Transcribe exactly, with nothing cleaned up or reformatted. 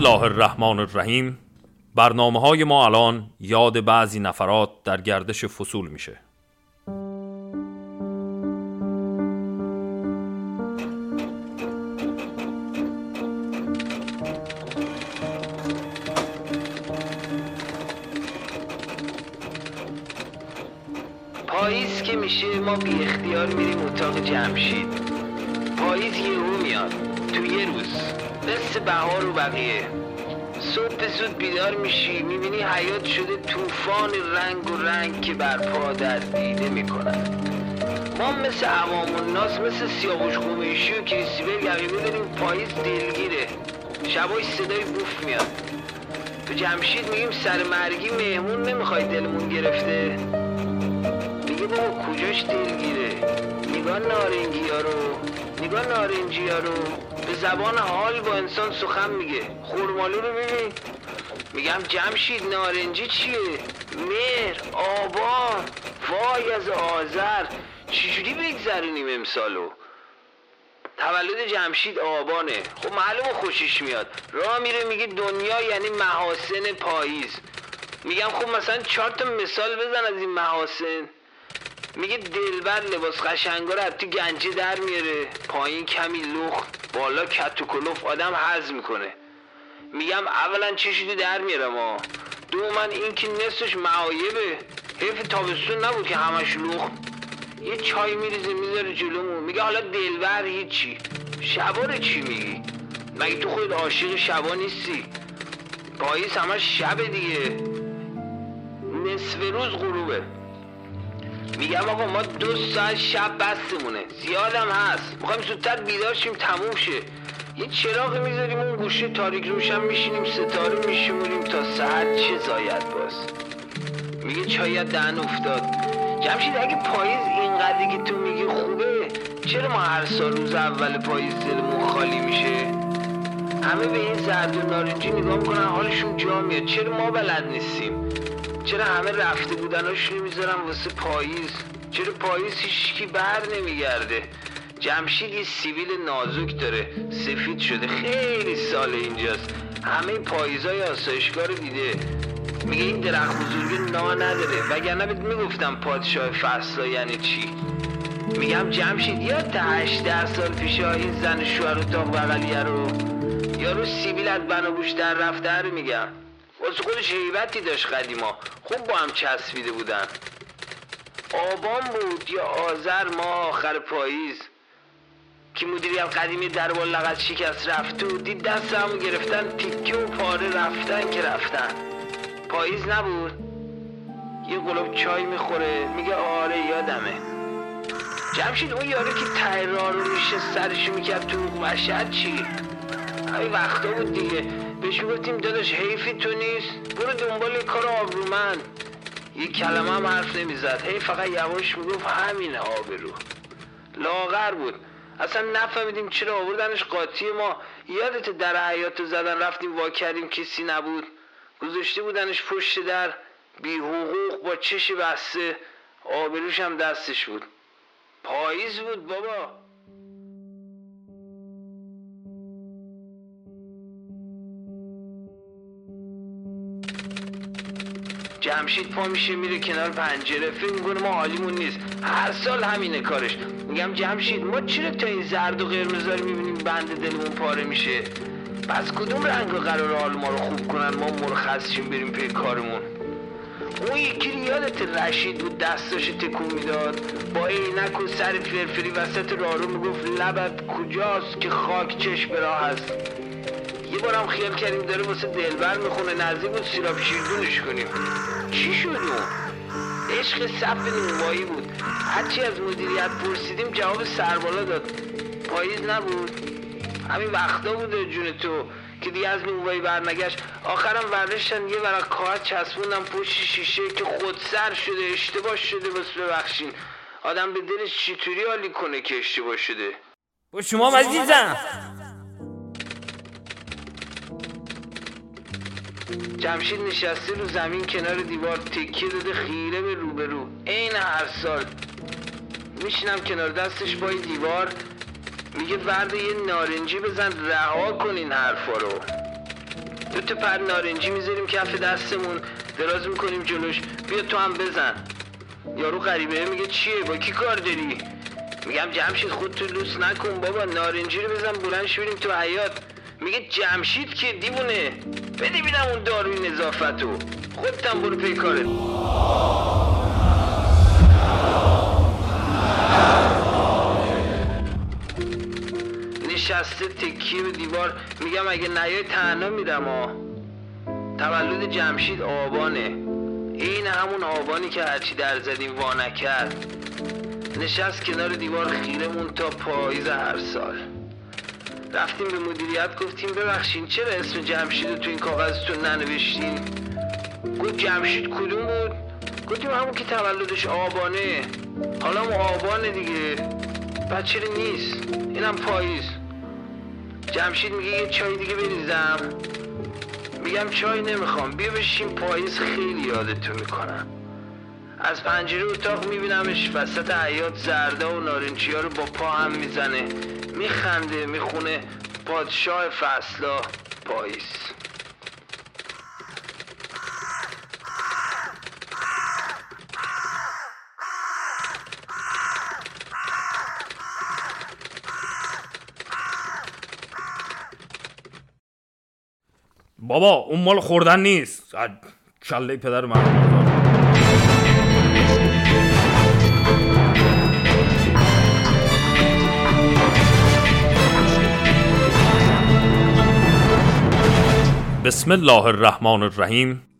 الله الرحمن الرحیم. برنامه های ما الان یاد بعضی نفرات در گردش فصول میشه. پاییز که میشه ما بی اختیار میریم اتاق جمشید. پاییز یهو میاد تو یه روز، مثل بهار و بقیه. صبح زود بیدار میشی، میبینی حیات شده طوفان رنگ و رنگ که برپا در دیده میکنن. ما مثل عوام الناس، مثل سیاوش قمیشی و کریستیبل یقیبه داریم پاییز دلگیره. شبای صدای بوف میاد. تو جمشید میگیم سر مرگی مهمون نمیخوای دلمون گرفته. میگه بابا کجاش دلگیره؟ نگاه نارنجی ها رو نگاه نارنجی ها رو به زبان حال با انسان سخن میگه. خورمالو رو ببین. میگم جمشید نارنجی چیه؟ مهر، آبان، وای از آذر. چجوری بگذرونیم امسالو؟ تولد جمشید آبانه. خب معلومه خوشش میاد. راه میره میگه دنیا یعنی محاسن پاییز. میگم خب مثلا چهار تا مثال بزن از این محاسن. میگه دلبر لباس قشنگا رو از تو گنجه در میاره، پایین کمی لخت، بالا کت و کلوف آدم هضم میکنه. میگم اولا چشیدو در میاره ما، دومن این که نصفش معایبه. حیف تابستون نبود که همش لخت. یه چای میریزه میذاره جلومون. میگه حالا دلبر هیچی، شبا رو چی میگی؟ مگه تو خود عاشق شبا نیستی؟ پاییز همش شبه دیگه، نصف روز غروبه. میگم آقا ما دو ساعت شب بستمونه، زیادم هست، میخوایم زودتر بیدار شیم تموم شه. یه چراغ میذاریم اون گوشه تاریک روشن، میشینیم ستاره میشمونیم تا سحر چه زاید باز. میگه چایت دهن افتاد. جمشید اگه پاییز اینقدری که تو میگی خوبه، چرا ما هر سال روز اول پاییز دلمون خالی میشه؟ همه به این زرد و نارنجی نگاه میکنن حالشون جا میاد. چرا ما بلد نیستیم؟ چرا همه رفته بودناشونو میذارن واسه پاییز؟ چرا پاییز هیچکی بر نمیگرده؟ جمشید یه سیبیل نازک داره، سفید شده، خیلی سال اینجاست، همه پاییزای آسایشگاه رو دیده. میگه این درخت بزرگ نا نداره، وگرنه بهت میگفتم پادشاه فصلا یعنی چی. میگم جمشید یاد هشده سال پیش این زن شوهر اتاق بغلیه رو، یارو سیبیل از بناگوش در رفته رو میگم. واسه خودش هیبتی داشت قدیما، خوب با هم چسبیده بودن. آبان بود یا آذر ماه آخر پاییز که مدیریت قدیمی دربار لغت شکست رفته و دید دست همو گرفتن تیکه و پاره رفتن که رفتن. پاییز نبود؟ یه قلوب چای میخوره میگه آره یادمه. جمشید اون یارو که ته راه رو میشه سرشو میکرد تو مشهد چی؟ های وقتا بود دیگه. بهش گفتیم داداش حیفی تو نیست، برو دنبال کار آبرومند. یه کلمه هم حرف نمیزد، هی فقط یواش میگفت همینه آبرو. لاغر بود، اصلا نفهمیدیم چرا آوردنش قاطی ما. یادت در حیاتو زدن رفتیم وا کردیم کسی نبود، گذاشته بودنش پشت در بی حقوق با چش بسته، آبروش هم دستش بود. پاییز بود بابا. جمشید پا میشه میره کنار پنجره، فکر میکنه ما حالیمون نیست، هر سال همینه کارش. میگم جمشید ما چرا تا این زرد و قرمزا رو میبینیم بند دلمون پاره میشه؟ پس کدوم رنگا قرار حال ما رو خوب کنن ما مرخص شیم بریم پی کارمون؟ اون یکی یادت رشید بود دستاشو تکون میداد با عینک و سر فرفری وسط راهرو میگفت لبت کجاست که خاک چشم راه هست. یه بارم خیال کردیم داره واسه دلبر میخونه، نزدیک بود سیراب شیردونش کنیم. چی شد اون؟ عشق صف نونوایی بود. هرچی از مدیریت پرسیدیم جواب سربالا داد. پاییز نبود؟ همین وقتا بوده جون تو که دیگه از نونوایی برنگشت. آخرم ورداشتن یه ورق کاغذ چسبوندن پشت شیشه که خودسر شده، اشتباه شده، بس ببخشین. آدم به دلش چطوری حالی کنه که اشتباه شده؟ با شما عزیزم. جمشید نشسته رو زمین کنار دیوار، تکیه داده خیره به روبرو، عین هر سال. میشینم کنار دستش با دیوار، میگه ورد یه نارنجی بزن رها کن این حرفا رو. دو تا پر نارنجی میذاریم کف دستمون، دراز میکنیم جلوش، بیا تو هم بزن. یارو غریبه میگه چیه، با کی کار داری؟ میگم جمشید خود تو لوس نکن بابا، نارنجی رو بزن بلندش بریم تو حیاط. میگه جمشید که دیوونه، بده بیدم اون داروی نظافتو، خودتم برو پی کارت. نشسته تکیه به دیوار، میگم اگه نیای تنها میرم ها. تولد جمشید آبانه، این همون آبانی که هرچی در زدیم وا نکرد. نشست کنار دیوار خیرمون تا پاییز هر سال. رفتیم به مدیریت گفتیم ببخشین چرا اسم جمشید رو تو این کاغذتون ننوشتین؟ گفت جمشید کدوم بود؟ گفتیم همون که تولدش آبانه. حالا هم آبانه دیگه، بعد چرا نیست؟ اینم پاییز. جمشید میگه یه چای دیگه بریزم. میگم چای نمیخوام، بیا بشین پاییز خیلی یادتو میکنم. از پنجره اتاق میبینمش وسط حیاط زرده و نارنجی ها رو با پا هم میزنه، میخنده، میخونه پادشاه فصلا پاییز. بابا اون مال خوردن نیست، کله پدر من. بسم الله الرحمن الرحیم.